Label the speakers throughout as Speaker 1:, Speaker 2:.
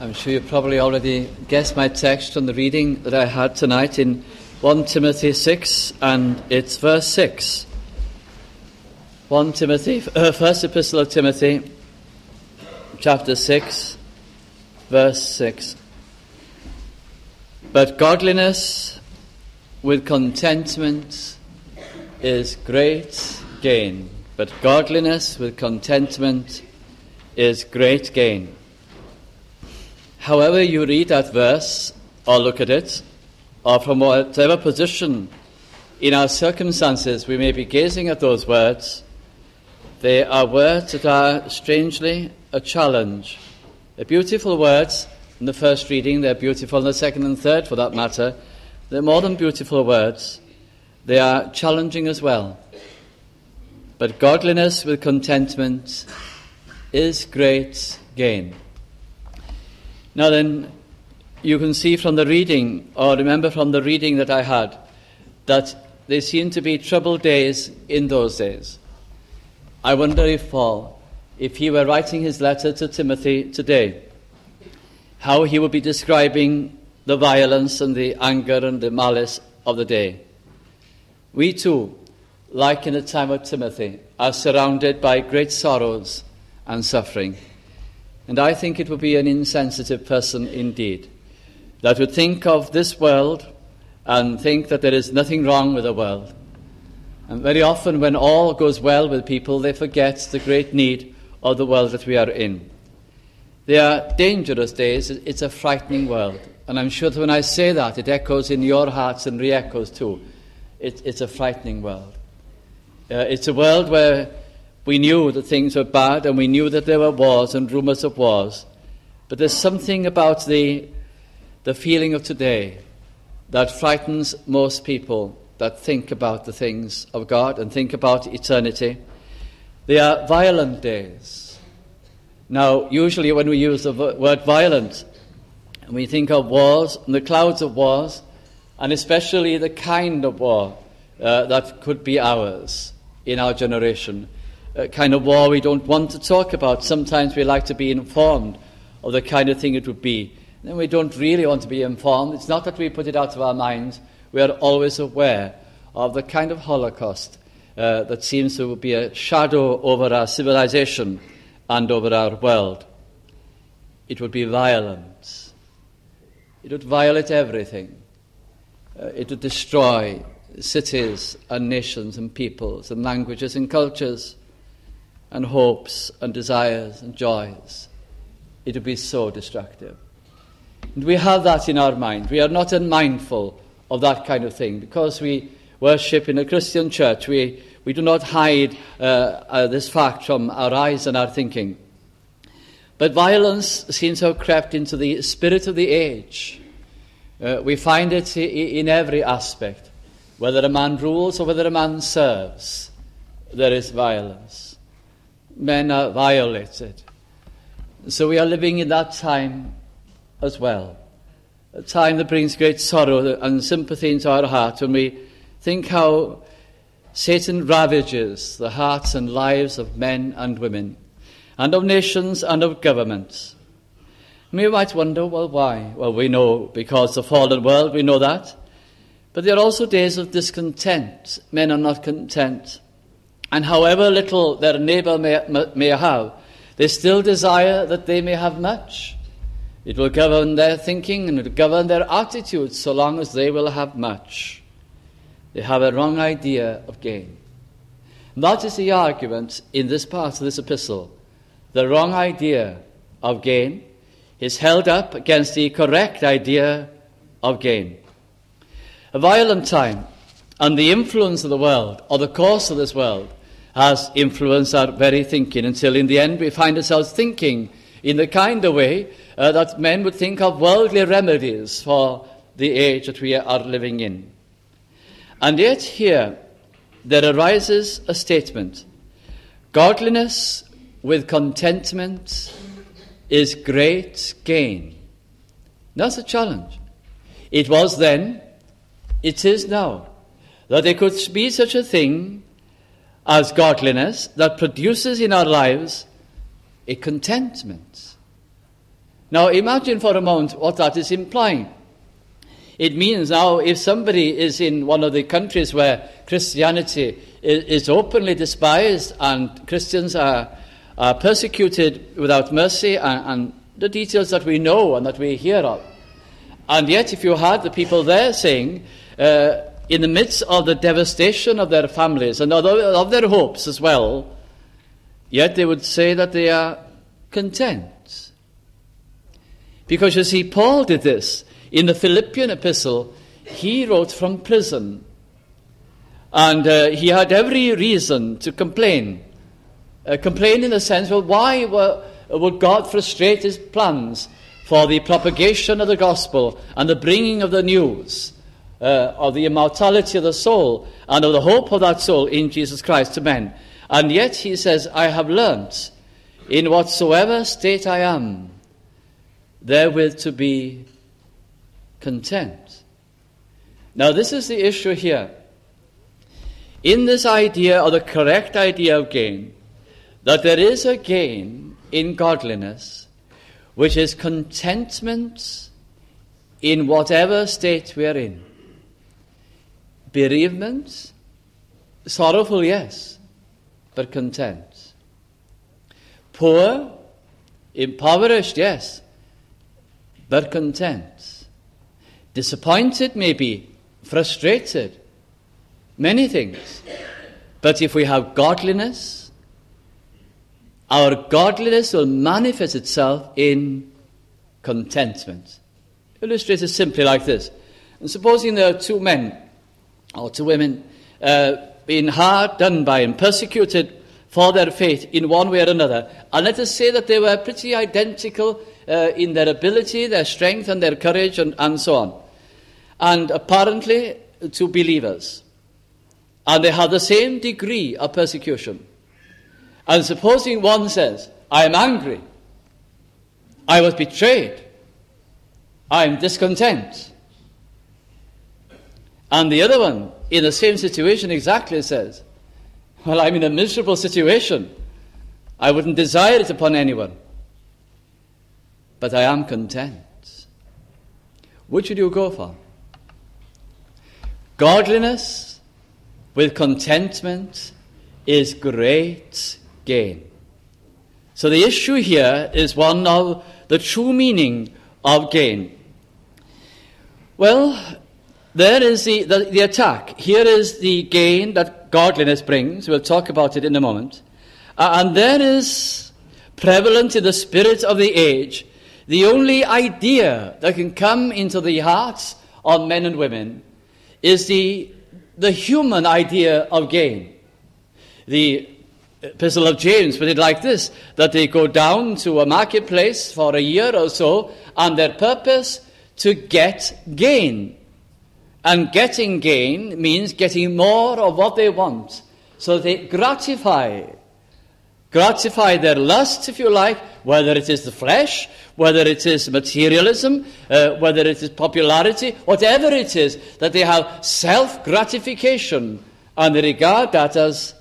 Speaker 1: I'm sure you probably already guessed my text from the reading that I had tonight in 1 Timothy 6, and it's verse 6. 1 Timothy, First Epistle of Timothy, chapter 6, verse 6. But godliness with contentment is great gain. But godliness with contentment is great gain. However you read that verse, or look at it, or from whatever position in our circumstances we may be gazing at those words, they are words that are strangely a challenge. They're beautiful words in the first reading, they're beautiful in the second and third for that matter. They're more than beautiful words, they are challenging as well. But godliness with contentment is great gain. Now then, you can see from the reading, or remember from the reading that I had, that there seemed to be troubled days in those days. I wonder if Paul, if he were writing his letter to Timothy today, how he would be describing the violence and the anger and the malice of the day. We too, like in the time of Timothy, are surrounded by great sorrows and suffering. And I think it would be an insensitive person indeed that would think of this world and think that there is nothing wrong with the world. And very often when all goes well with people, they forget the great need of the world that we are in. They are dangerous days. It's a frightening world. And I'm sure that when I say that, it echoes in your hearts and re-echoes too. It's a frightening world. It's a world where we knew that things were bad and we knew that there were wars and rumors of wars. But there's something about the feeling of today that frightens most people that think about the things of God and think about eternity. They are violent days. Now, usually when we use the word violent, we think of wars and the clouds of wars, and especially the kind of war that could be ours in our generation. A kind of war we don't want to talk about. Sometimes we like to be informed of the kind of thing it would be. And we don't really want to be informed. It's not that we put it out of our minds. We are always aware of the kind of Holocaust that seems to be a shadow over our civilization and over our world. It would be violent. It would violate everything. It would destroy cities and nations and peoples and languages and cultures and hopes and desires and joys. It would be so destructive. And we have that in our mind. We are not unmindful of that kind of thing. Because we worship in a Christian church, we do not hide this fact from our eyes and our thinking. But violence seems to have crept into the spirit of the age. We find it in every aspect. Whether a man rules or whether a man serves, there is violence. Men are violated. So we are living in that time as well. A time that brings great sorrow and sympathy into our heart when we think how Satan ravages the hearts and lives of men and women, and of nations and of governments. And we might wonder, well, why? Well, we know because the fallen world, we know that. But there are also days of discontent. Men are not content. And however little their neighbour may have, they still desire that they may have much. It will govern their thinking and it will govern their attitudes so long as they will have much. They have a wrong idea of gain. And that is the argument in this part of this epistle. The wrong idea of gain is held up against the correct idea of gain. A violent time and the influence of the world, or the course of this world, has influenced our very thinking until in the end we find ourselves thinking in the kind of way that men would think of worldly remedies for the age that we are living in. And yet here there arises a statement. Godliness with contentment is great gain. That's a challenge. It was then, it is now, that there could be such a thing as godliness that produces in our lives a contentment. Now imagine for a moment what that is implying. It means now if somebody is in one of the countries where Christianity is openly despised and Christians are persecuted without mercy, and the details that we know and that we hear of, and yet if you had the people there saying, in the midst of the devastation of their families and of their hopes as well, yet they would say that they are content. Because you see, Paul did this. In the Philippian epistle, he wrote from prison. And he had every reason to complain. Complain in the sense, well, why would God frustrate his plans for the propagation of the gospel and the bringing of the news of the immortality of the soul and of the hope of that soul in Jesus Christ to men? And yet he says, I have learnt in whatsoever state I am, therewith to be content. Now this is the issue here. In this idea, or the correct idea of gain, that there is a gain in godliness, which is contentment in whatever state we are in. Bereavement, sorrowful, yes, but content. Poor, impoverished, yes, but content. Disappointed, maybe, frustrated, many things. But if we have godliness, our godliness will manifest itself in contentment. Illustrated simply like this. And supposing there are two men or two women being hard done by and persecuted for their faith in one way or another, and let us say that they were pretty identical in their ability, their strength and their courage and so on, and apparently two believers, and they have the same degree of persecution. And supposing one says, I am angry, I was betrayed, I am discontent, and the other one in the same situation exactly says, well, I'm in a miserable situation, I wouldn't desire it upon anyone, but I am content. Which would you go for? Godliness with contentment is great gain. So the issue here is one of the true meaning of gain. Well, there is the attack. Here is the gain that godliness brings. We'll talk about it in a moment. And there is prevalent in the spirit of the age the only idea that can come into the hearts of men and women is the human idea of gain. The Epistle of James put it like this, that they go down to a marketplace for a year or so, and their purpose to get gain. And getting gain means getting more of what they want. So they gratify their lust, if you like, whether it is the flesh, whether it is materialism, whether it is popularity, whatever it is, that they have self-gratification, and they regard that as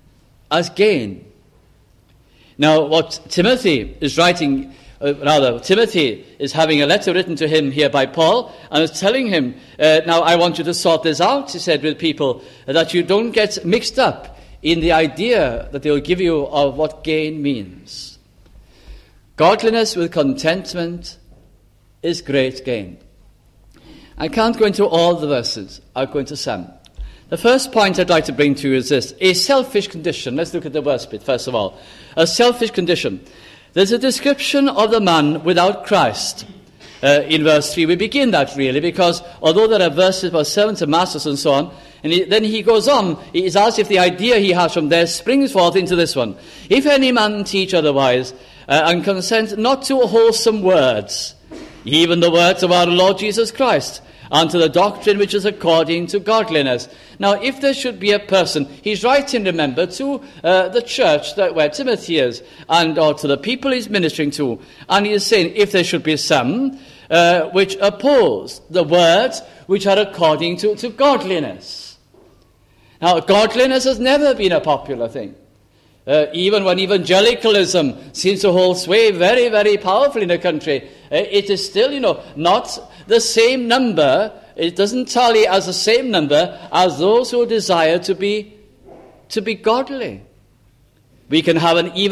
Speaker 1: gain. Now, what Timothy is writing, Timothy is having a letter written to him here by Paul, and is telling him, now I want you to sort this out, he said, with people, that you don't get mixed up in the idea that they will give you of what gain means. Godliness with contentment is great gain. I can't go into all the verses. I'll go into some. The first point I'd like to bring to you is this: a selfish condition. Let's look at the verse bit first of all. A selfish condition. There's a description of the man without Christ. In verse 3, we begin that really, because although there are verses about servants and masters and so on, and then he goes on, it's as if the idea he has from there springs forth into this one. If any man teach otherwise, and consent not to wholesome words, even the words of our Lord Jesus Christ, and to the doctrine which is according to godliness. Now, if there should be a person, he's writing, remember, to the church where Timothy is, or to the people he's ministering to, and he is saying, if there should be some which oppose the words which are according to godliness. Now, godliness has never been a popular thing. Even when evangelicalism seems to hold sway very, very powerfully in the country, it is still, not the same number. It doesn't tally as the same number as those who desire to be godly. We can have an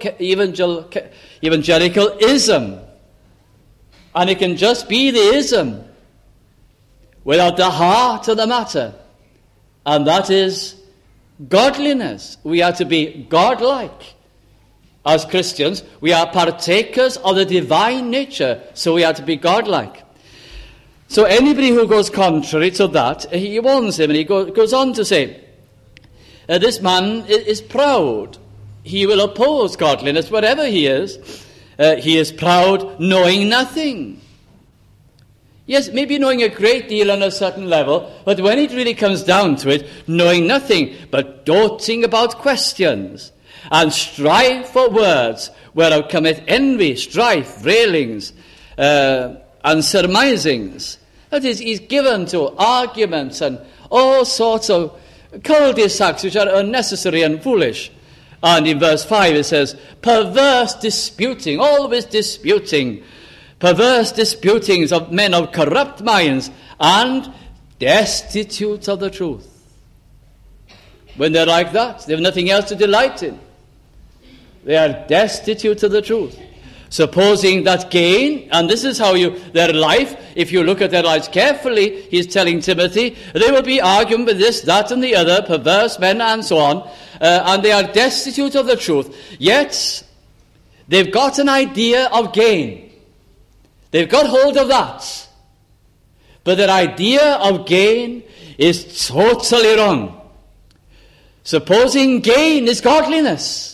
Speaker 1: evangelicalism, and it can just be the ism without the heart of the matter, and that is godliness. We are to be godlike. As Christians, we are partakers of the divine nature, so we are to be godlike. So anybody who goes contrary to that, he warns him, and he goes on to say, this man is proud. He will oppose godliness wherever he is. He is proud, knowing nothing. Yes, maybe knowing a great deal on a certain level, but when it really comes down to it, knowing nothing, but doting about questions, and strive for words, whereof cometh envy, strife, railings, and surmisings. That is, he's given to arguments and all sorts of cul-de-sacs which are unnecessary and foolish. And in verse 5 it says, perverse disputing, always disputing, perverse disputings of men of corrupt minds and destitute of the truth. When they're like that, they have nothing else to delight in. They are destitute of the truth. Supposing that gain, and this is how their life, if you look at their lives carefully, he's telling Timothy, they will be arguing with this, that, and the other, perverse men, and so on, and they are destitute of the truth. Yet, they've got an idea of gain. They've got hold of that. But their idea of gain is totally wrong. Supposing gain is godliness.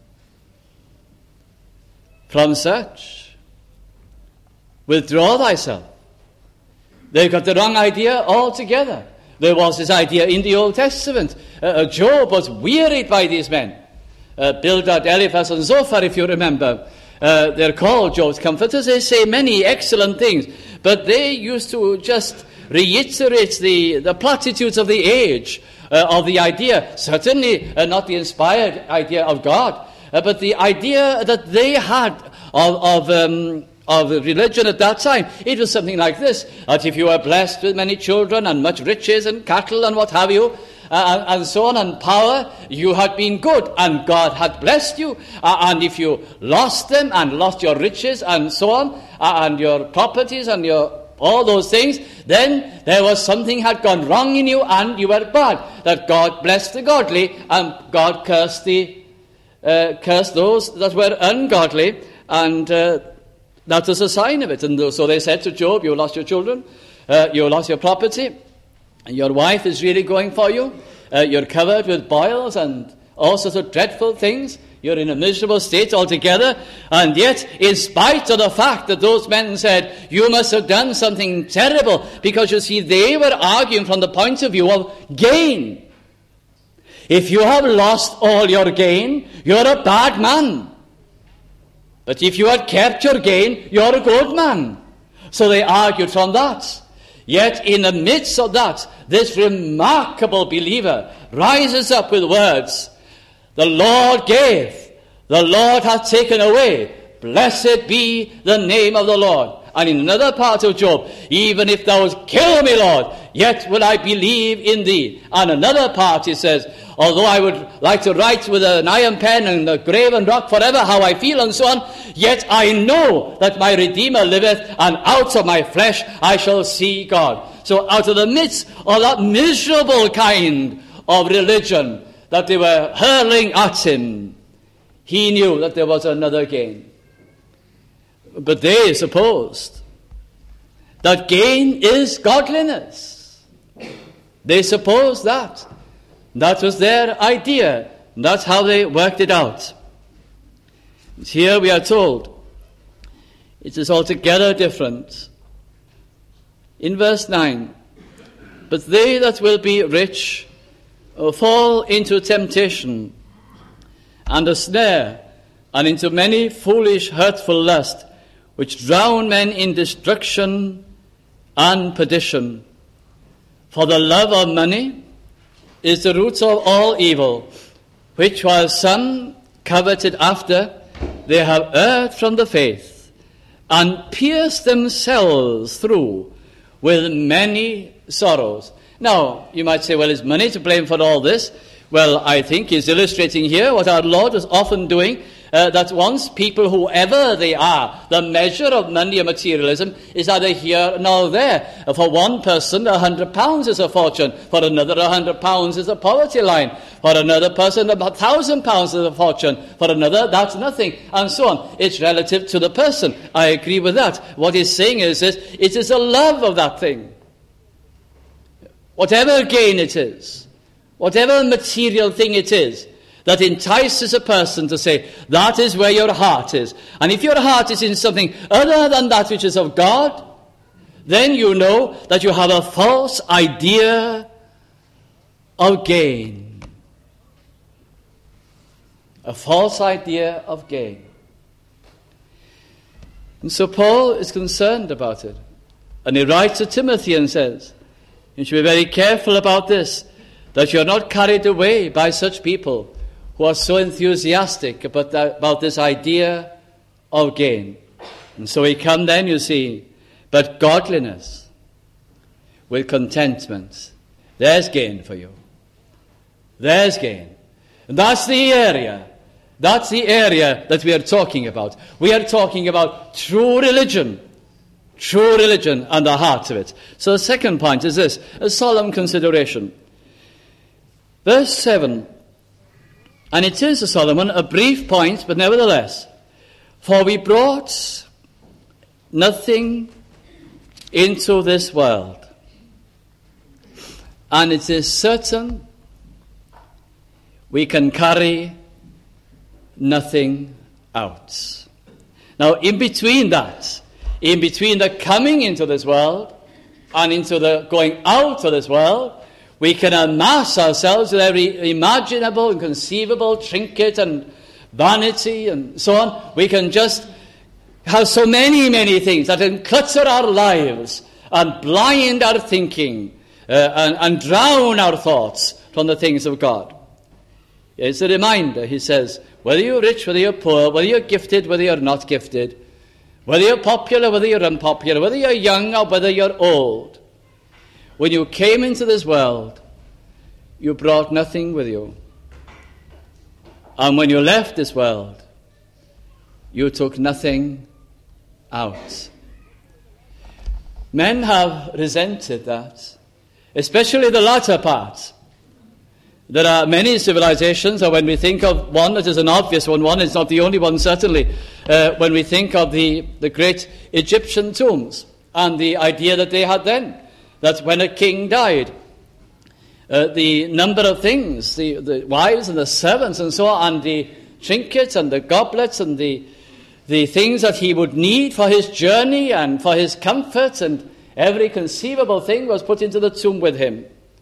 Speaker 1: From such, withdraw thyself. They've got the wrong idea altogether. There was this idea in the Old Testament. Job was wearied by these men. Bildad, Eliphaz, and Zophar, if you remember. They're called Job's comforters. They say many excellent things. But they used to just reiterate the platitudes of the age, of the idea. Certainly not the inspired idea of God. But the idea that they had of religion at that time, it was something like this, that if you were blessed with many children and much riches and cattle and what have you, and so on, and power, you had been good, and God had blessed you. And if you lost them and lost your riches and so on, and your properties and all those things, then there was something had gone wrong in you and you were bad. That God blessed the godly and God cursed those that were ungodly, and that was a sign of it. And so they said to Job, you lost your children, you lost your property, and your wife is really going for you, you're covered with boils and all sorts of dreadful things, you're in a miserable state altogether. And yet, in spite of the fact that those men said, you must have done something terrible, because you see, they were arguing from the point of view of gain. If you have lost all your gain, you're a bad man. But if you had kept your gain, you're a good man. So they argued from that. Yet in the midst of that, this remarkable believer rises up with words, the Lord gave, the Lord hath taken away. Blessed be the name of the Lord. And in another part of Job, even if thou kill me, Lord, yet will I believe in thee. And another part, he says, although I would like to write with an iron pen and a graven rock forever how I feel and so on, yet I know that my Redeemer liveth, and out of my flesh I shall see God. So out of the midst of that miserable kind of religion that they were hurling at him, he knew that there was another gain. But they supposed that gain is godliness. They supposed that. That was their idea. That's how they worked it out. Here we are told it is altogether different. In verse 9, but they that will be rich fall into temptation and a snare, and into many foolish hurtful lusts, which drown men in destruction and perdition. For the love of money is the root of all evil, which while some coveted after, they have erred from the faith, and pierced themselves through with many sorrows. Now, you might say, well, is money to blame for all this? Well, I think he's illustrating here what our Lord was often doing, that once people, whoever they are, the measure of money and materialism is either here nor there. For one person, £100 is a fortune. For another, £100 is a poverty line. For another person, about £1,000 is a fortune. For another, that's nothing, and so on. It's relative to the person. I agree with that. What he's saying is this: it is the love of that thing. Whatever gain it is, whatever material thing it is, that entices a person to say, that is where your heart is. And if your heart is in something other than that which is of God, then you know that you have a false idea of gain. A false idea of gain. And so Paul is concerned about it. And he writes to Timothy and says, you should be very careful about this, that you are not carried away by such people who are so enthusiastic about this idea of gain. And so we come then, you see, but godliness with contentment. There's gain for you. There's gain. And that's the area that we are talking about. We are talking about true religion and the heart of it. So the second point is this, a solemn consideration. Verse 7, and it is a solemn one, a brief point, but nevertheless, for we brought nothing into this world, and it is certain we can carry nothing out. Now, in between the coming into this world and into the going out of this world, we can amass ourselves with every imaginable and conceivable trinket and vanity and so on. We can just have so many, many things that can clutter our lives and blind our thinking and drown our thoughts from the things of God. It's a reminder, he says, whether you're rich, whether you're poor, whether you're gifted, whether you're not gifted, whether you're popular, whether you're unpopular, whether you're young or whether you're old, when you came into this world, you brought nothing with you. And when you left this world, you took nothing out. Men have resented that, especially the latter part. There are many civilizations, or when we think of one that is an obvious one is not the only one certainly, when we think of the great Egyptian tombs and the idea that they had then, that when a king died, the number of things, the wives and the servants and so on, and the trinkets and the goblets and the things that he would need for his journey and for his comfort, and every conceivable thing was put into the tomb with him.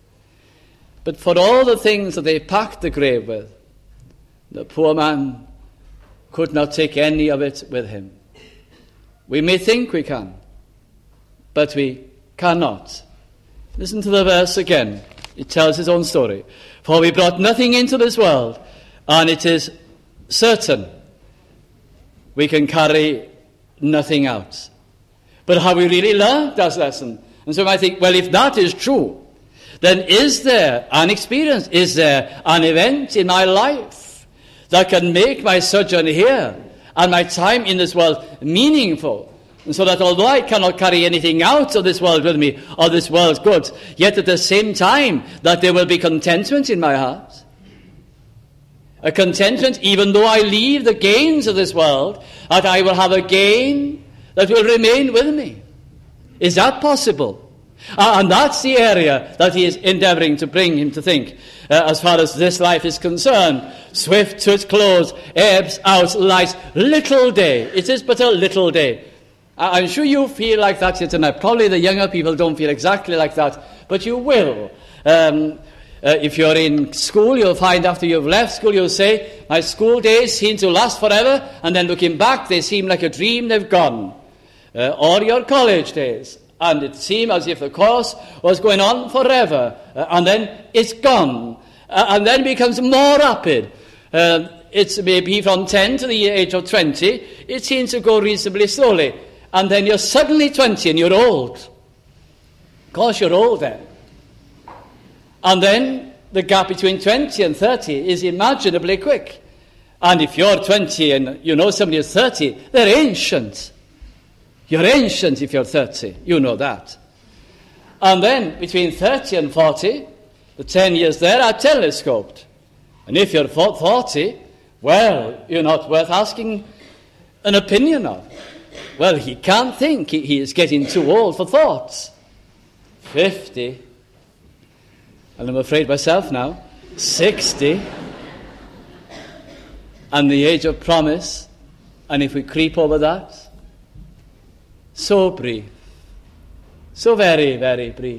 Speaker 1: But for all the things that they packed the grave with, the poor man could not take any of it with him. We may think we can, but we cannot. Listen to the verse again. It tells his own story. For we brought nothing into this world, and it is certain we can carry nothing out. But have we really learned that lesson? And so I think, well, if that is true, then is there an experience, is there an event in my life that can make my sojourn here and my time in this world meaningful? And so that although I cannot carry anything out of this world with me, or this world's goods, yet at the same time that there will be contentment in my heart. A contentment, even though I leave the gains of this world, that I will have a gain that will remain with me. Is that possible? And that's the area that he is endeavoring to bring him to think. As far as this life is concerned, swift to its close, ebbs out, lies, little day. It is but a little day. I'm sure you feel like that here tonight. Probably the younger people don't feel exactly like that, but you will. If you're in school, you'll find after you've left school, you'll say, my school days seem to last forever, and then looking back, they seem like a dream, they've gone. Or your college days, and it seemed as if the course was going on forever, and then it's gone, and then becomes more rapid. It's maybe from 10 to the age of 20, it seems to go reasonably slowly. And then you're suddenly 20 and you're old. Of course, you're old then. And then the gap between 20 and 30 is imaginably quick. And if you're 20 and you know somebody who's 30, they're ancient. You're ancient if you're 30. You know that. And then between 30 and 40, the 10 years there are telescoped. And if you're 40, well, you're not worth asking an opinion of. Well, he can't think. He is getting too old for thoughts. 50, and I'm afraid myself now, 60, and the age of promise, and if we creep over that, so brief, so very, very brief,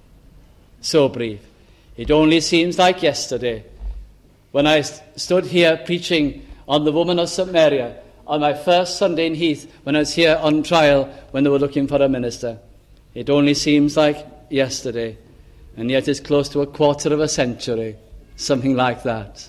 Speaker 1: so brief. It only seems like yesterday when I stood here preaching on the woman of Samaria on my first Sunday in Heath, when I was here on trial when they were looking for a minister. It only seems like yesterday, and yet it's close to a quarter of a century, something like that.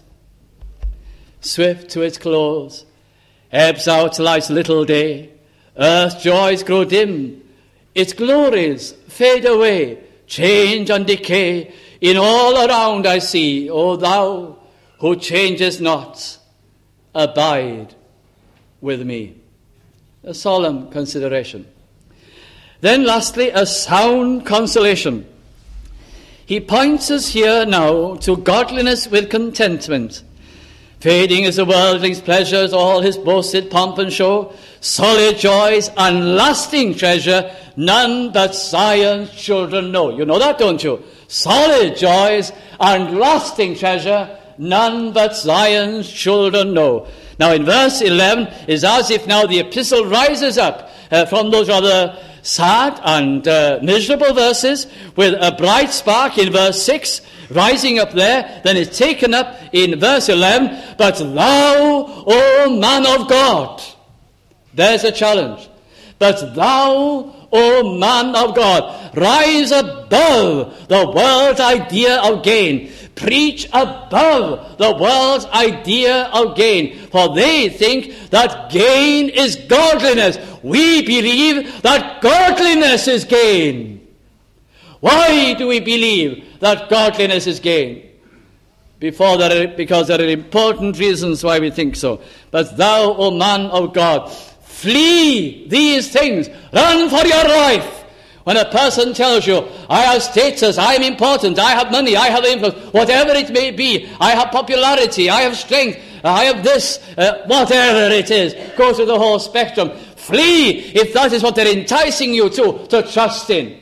Speaker 1: Swift to its close, ebbs out life's little day, earth's joys grow dim, its glories fade away, change and decay, in all around I see, O thou who changest not, abide with me. A solemn consideration. Then lastly, a sound consolation. He points us here now to godliness with contentment. Fading is the worldling's pleasures, all his boasted pomp and show, solid joys and lasting treasure, none but Zion's children know. You know that, don't you? Solid joys and lasting treasure, none but Zion's children know. Now in verse 11, is as if now the epistle rises up from those rather sad and miserable verses with a bright spark in verse 6, rising up there, then it's taken up in verse 11, but thou, O man of God, there's a challenge, but thou, O man of God, rise above the world's idea of gain. Preach above the world's idea of gain. For they think that gain is godliness. We believe that godliness is gain. Why do we believe that godliness is gain? Because there are important reasons why we think so. But thou, O man of God, flee these things. Run for your life. When a person tells you, I have status, I am important, I have money, I have influence, whatever it may be, I have popularity, I have strength, I have this, whatever it is, go through the whole spectrum. Flee if that is what they're enticing you to trust in.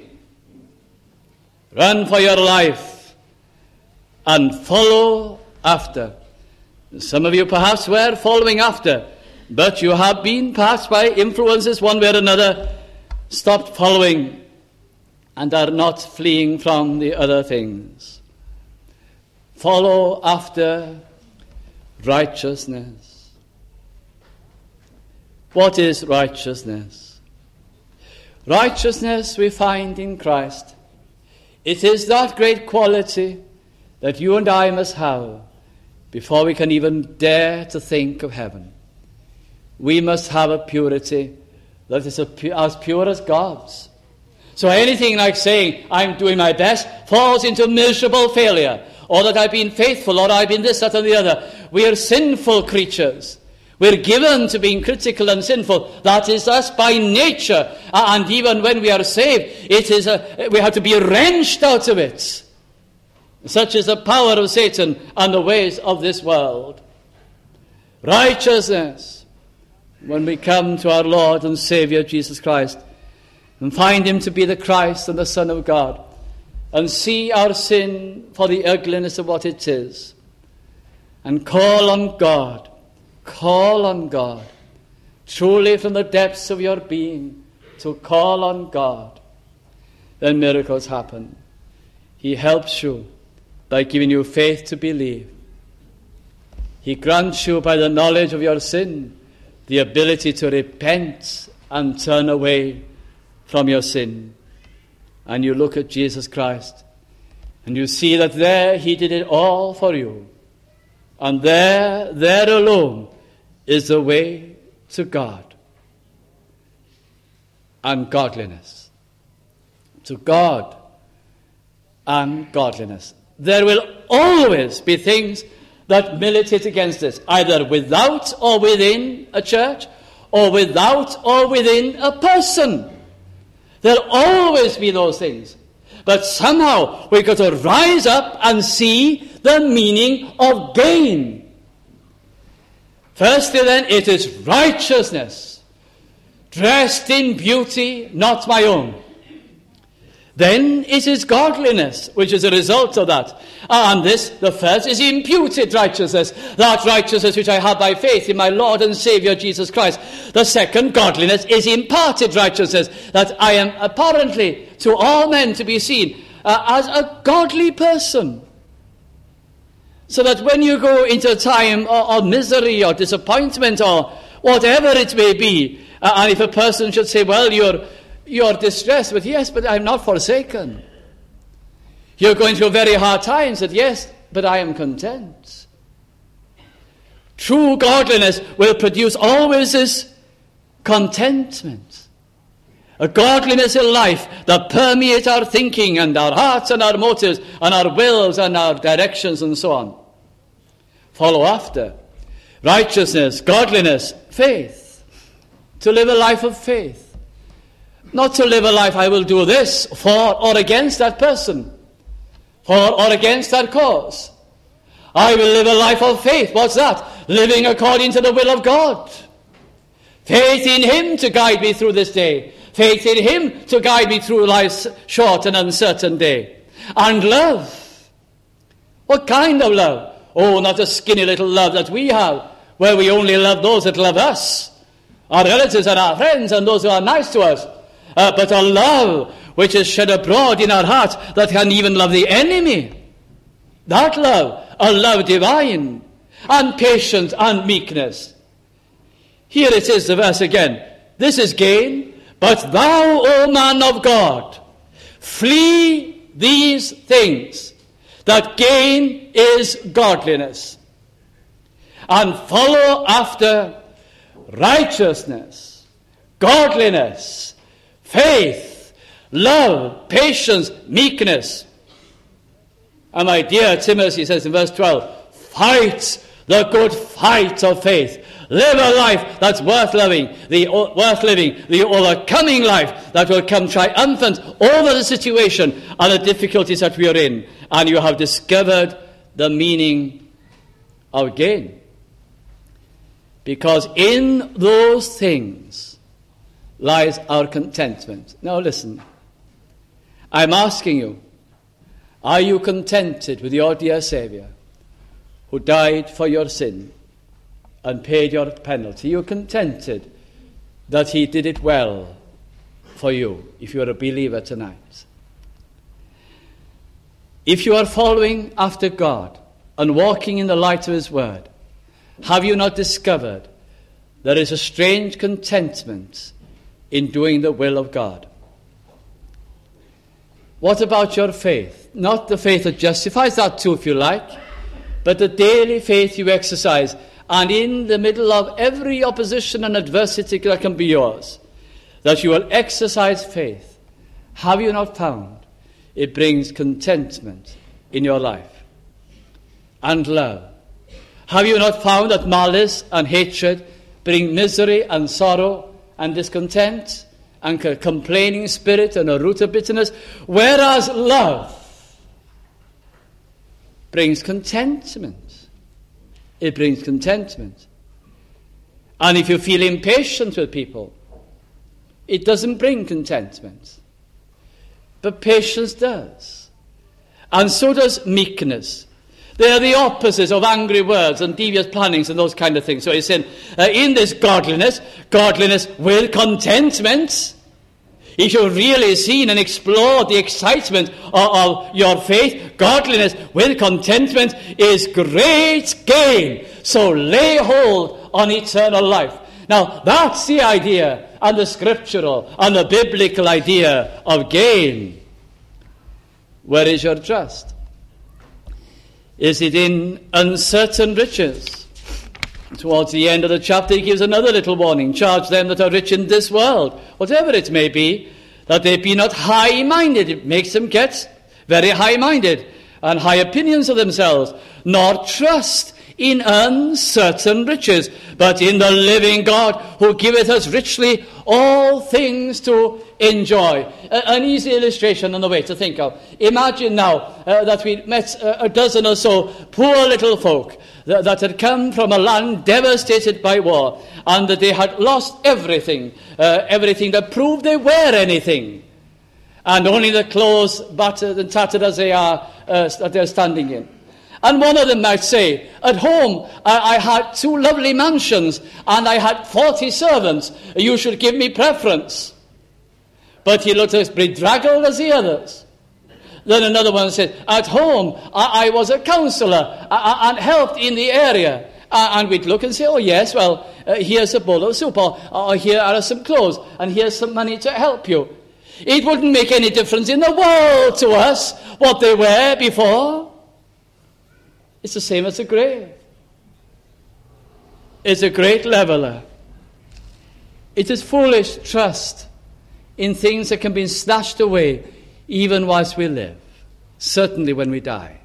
Speaker 1: Run for your life and follow after. Some of you perhaps were following after, but you have been perhaps by influences one way or another, stopped following and are not fleeing from the other things. Follow after righteousness. What is righteousness? Righteousness we find in Christ. It is that great quality that you and I must have before we can even dare to think of heaven. We must have a purity that is as pure as God's. So anything like saying, I'm doing my best, falls into miserable failure, or that I've been faithful, or I've been this, that, and the other. We are sinful creatures. We're given to being critical and sinful. That is us by nature. And even when we are saved, we have to be wrenched out of it. Such is the power of Satan and the ways of this world. Righteousness, when we come to our Lord and Savior Jesus Christ, and find him to be the Christ and the Son of God, and see our sin for the ugliness of what it is, and call on God, truly from the depths of your being, to call on God, then miracles happen. He helps you by giving you faith to believe. He grants you by the knowledge of your sin the ability to repent and turn away from your sin. And you look at Jesus Christ and you see that there he did it all for you. And there alone is the way to God and godliness. To God and godliness. There will always be things that militate against this, either without or within a church, or without or within a person. There'll always be those things. But somehow we've got to rise up and see the meaning of gain. Firstly then, it is righteousness, dressed in beauty, not my own. Then it is godliness, which is a result of that. And this, the first, is imputed righteousness, that righteousness which I have by faith in my Lord and Saviour Jesus Christ. The second, godliness, is imparted righteousness, that I am apparently to all men to be seen as a godly person. So that when you go into a time of misery or disappointment or whatever it may be, and if a person should say, well, you're distressed, but yes, but I'm not forsaken. You're going through very hard times, but yes, but I am content. True godliness will produce always this contentment. A godliness in life that permeates our thinking and our hearts and our motives and our wills and our directions and so on. Follow after. Righteousness, godliness, faith. To live a life of faith. Not to live a life, I will do this for or against that person, for or against that cause. I will live a life of faith. What's that? Living according to the will of God. Faith in Him to guide me through this day. Faith in Him to guide me through life's short and uncertain day. And love. What kind of love? Oh, not a skinny little love that we have, where we only love those that love us, our relatives and our friends and those who are nice to us. But a love which is shed abroad in our hearts that can even love the enemy. That love, a love divine, and patience and meekness. Here it is, the verse again. This is gain, but thou, O man of God, flee these things, that gain is godliness, and follow after righteousness, godliness, faith, love, patience, meekness. And my dear Timothy says in verse 12, fight the good fight of faith. Live a life that's worth living, the overcoming life that will come triumphant over the situation and the difficulties that we are in. And you have discovered the meaning of gain. Because in those things lies our contentment. Now listen, I'm asking you, are you contented with your dear Saviour who died for your sin and paid your penalty? Are you contented that He did it well for you, if you are a believer tonight? If you are following after God and walking in the light of His Word, have you not discovered there is a strange contentment in doing the will of God? What about your faith? Not the faith that justifies, that too if you like, but the daily faith you exercise, and in the middle of every opposition and adversity that can be yours, that you will exercise faith. Have you not found it brings contentment in your life and love? Have you not found that malice and hatred bring misery and sorrow and discontent and a complaining spirit and a root of bitterness, whereas love brings contentment? It brings contentment. And if you feel impatient with people, it doesn't bring contentment. But patience does. And so does meekness. They are the opposites of angry words and devious plannings and those kind of things. So he's saying, in this godliness with contentment. If you've really seen and explored the excitement of your faith, godliness with contentment is great gain. So lay hold on eternal life. Now, that's the idea, and the scriptural and the biblical idea of gain. Where is your trust? Is it in uncertain riches? Towards the end of the chapter, he gives another little warning. Charge them that are rich in this world, whatever it may be, that they be not high-minded. It makes them get very high-minded and high opinions of themselves, nor trust in uncertain riches, but in the living God, who giveth us richly all things to enjoy. An easy illustration on the way to think of. Imagine now that we met a dozen or so poor little folk that had come from a land devastated by war, and that they had lost everything that proved they were anything, and only the clothes battered and tattered as they are that they're standing in. And one of them might say, at home I had 2 lovely mansions and I had 40 servants. You should give me preference. But he looked as bedraggled as the others. Then another one said, at home I was a counsellor and helped in the area. And we'd look and say, oh yes, well, here's a bowl of soup, or here are some clothes, and here's some money to help you. It wouldn't make any difference in the world to us what they were before. It's the same as the grave. It's a great leveler. It is foolish trust in things that can be snatched away even whilst we live, certainly when we die.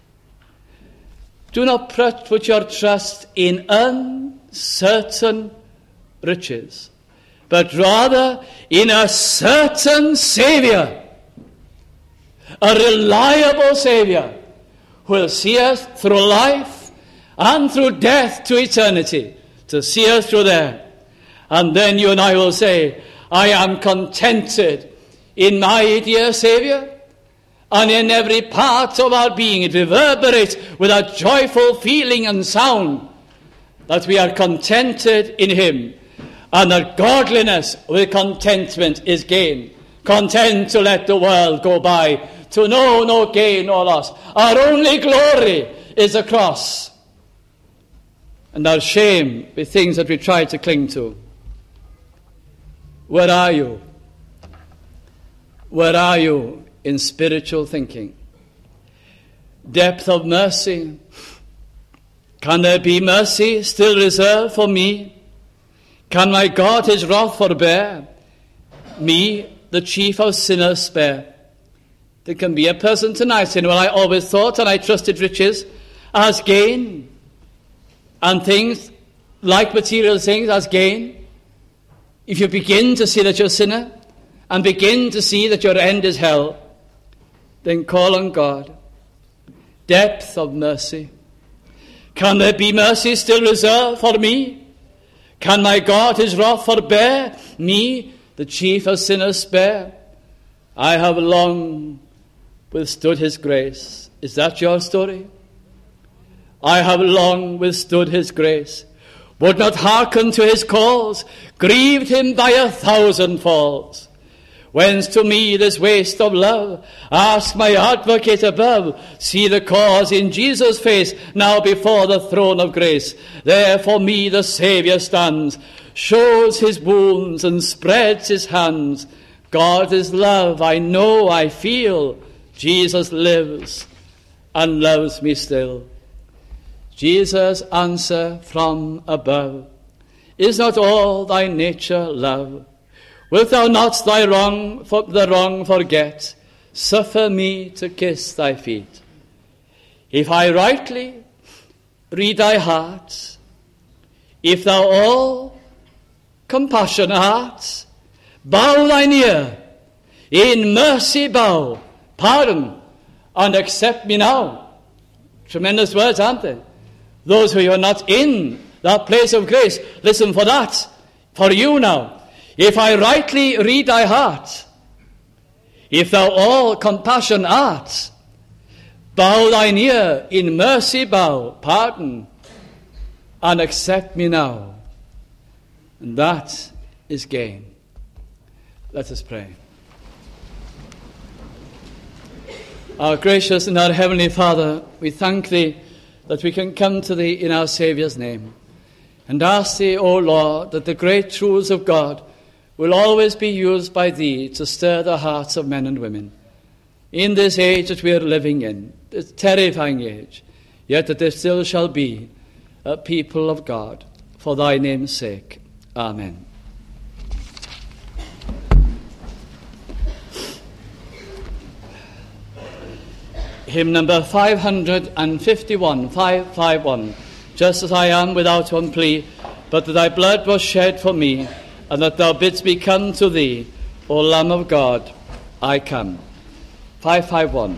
Speaker 1: Do not put your trust in uncertain riches, but rather in a certain Saviour, a reliable Saviour, who will see us through life and through death to eternity, to see us through there. And then you and I will say, I am contented in my dear Saviour, and in every part of our being it reverberates with a joyful feeling and sound that we are contented in him, and that godliness with contentment is gain. Content to let the world go by, to know no gain nor loss. Our only glory is the cross, and our shame with things that we try to cling to. Where are you? Where are you in spiritual thinking? Depth of mercy. Can there be mercy still reserved for me? Can my God his wrath forbear? Me, the chief of sinners, spare. There can be a person tonight saying, well, I always thought and I trusted riches as gain, and things like material things as gain. If you begin to see that you're a sinner and begin to see that your end is hell, then call on God. Depth of mercy. Can there be mercy still reserved for me? Can my God his wrath forbear? Me, the chief of sinners, spare. I have long withstood his grace. Is that your story? I have long withstood his grace. Would not hearken to his calls, grieved him by 1,000 falls. Whence to me this waste of love? Ask my advocate above. See the cause in Jesus' face, now before the throne of grace. There for me the Saviour stands, shows his wounds and spreads his hands. God is love, I know, I feel. Jesus lives and loves me still. Jesus' answer from above. Is not all thy nature love? Wilt thou not the wrong forget? Suffer me to kiss thy feet. If I rightly read thy heart, if thou all compassion art, bow thine ear, in mercy bow, pardon, and accept me now. Tremendous words, aren't they? Those who are not in that place of grace, listen for that, for you now. If I rightly read thy heart, if thou all compassion art, bow thine ear, in mercy bow, pardon, and accept me now. And that is gain. Let us pray. Our gracious and our heavenly Father, we thank thee that we can come to thee in our Saviour's name, and ask thee, O Lord, that the great truths of God will always be used by thee to stir the hearts of men and women. In this age that we are living in, this terrifying age, yet that they still shall be a people of God, for thy name's sake. Amen. Hymn number 551, 551. Just as I am without one plea, but that thy blood was shed for me, and that thou bidst me come to thee, O Lamb of God, I come. 551.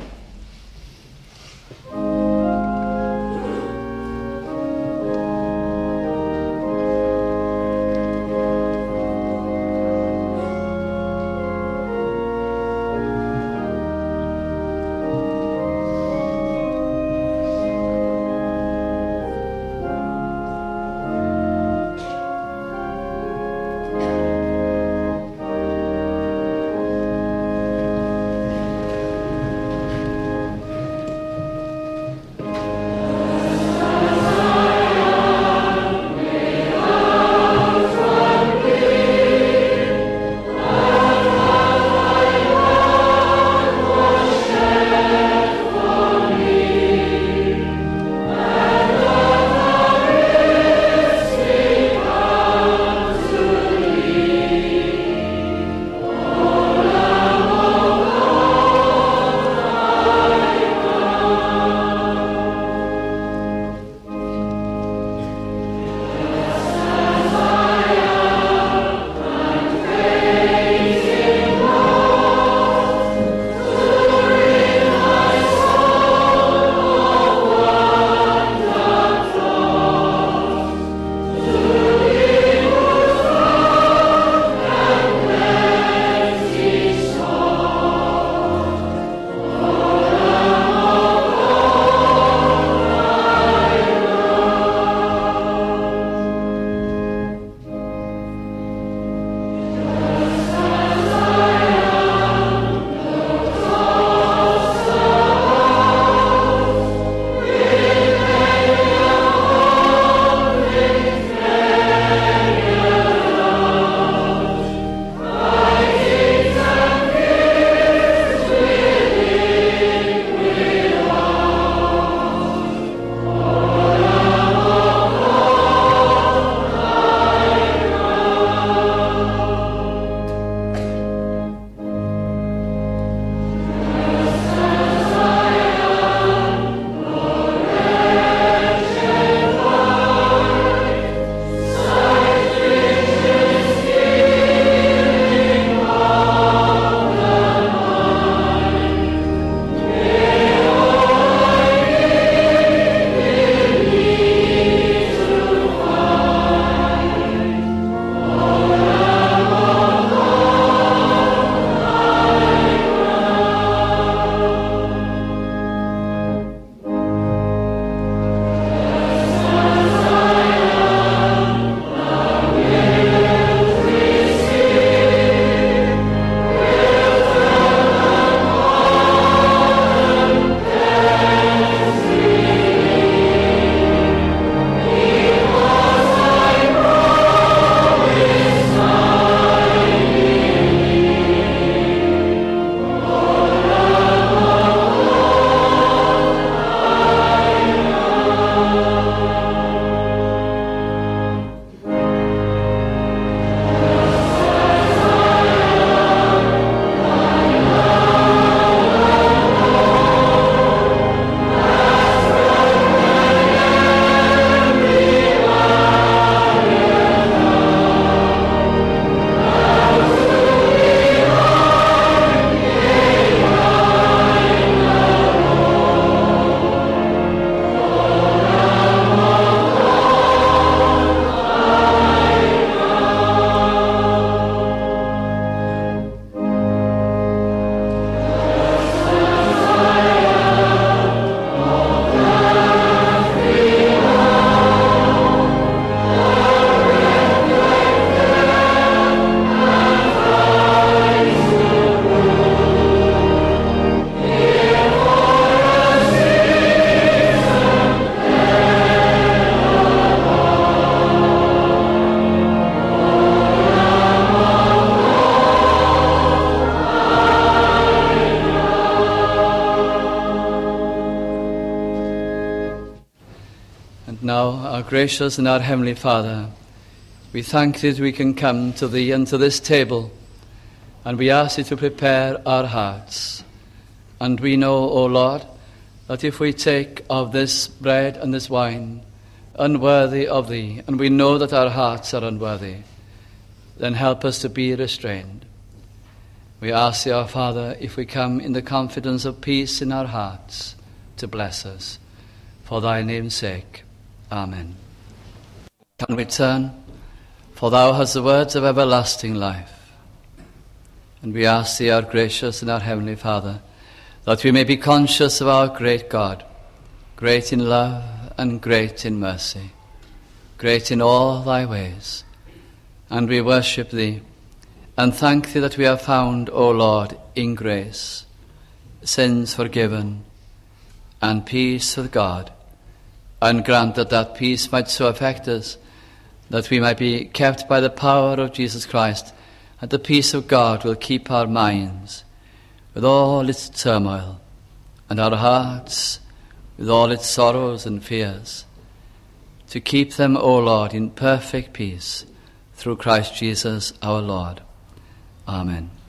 Speaker 1: Our gracious and our heavenly Father, we thank thee that we can come to thee and to this table, and we ask thee to prepare our hearts. And we know, O Lord, that if we take of this bread and this wine, unworthy of thee, and we know that our hearts are unworthy, then help us to be restrained. We ask thee, our Father, if we come in the confidence of peace in our hearts, to bless us. For thy name's sake. Amen. Can we turn? For thou hast the words of everlasting life. And we ask thee, our gracious and our heavenly Father, that we may be conscious of our great God, great in love and great in mercy, great in all thy ways. And we worship thee, and thank thee that we are found, O Lord, in grace, sins forgiven, and peace with God. And grant that peace might so affect us that we might be kept by the power of Jesus Christ, and the peace of God will keep our minds with all its turmoil, and our hearts with all its sorrows and fears, to keep them, O Lord, in perfect peace, through Christ Jesus our Lord. Amen.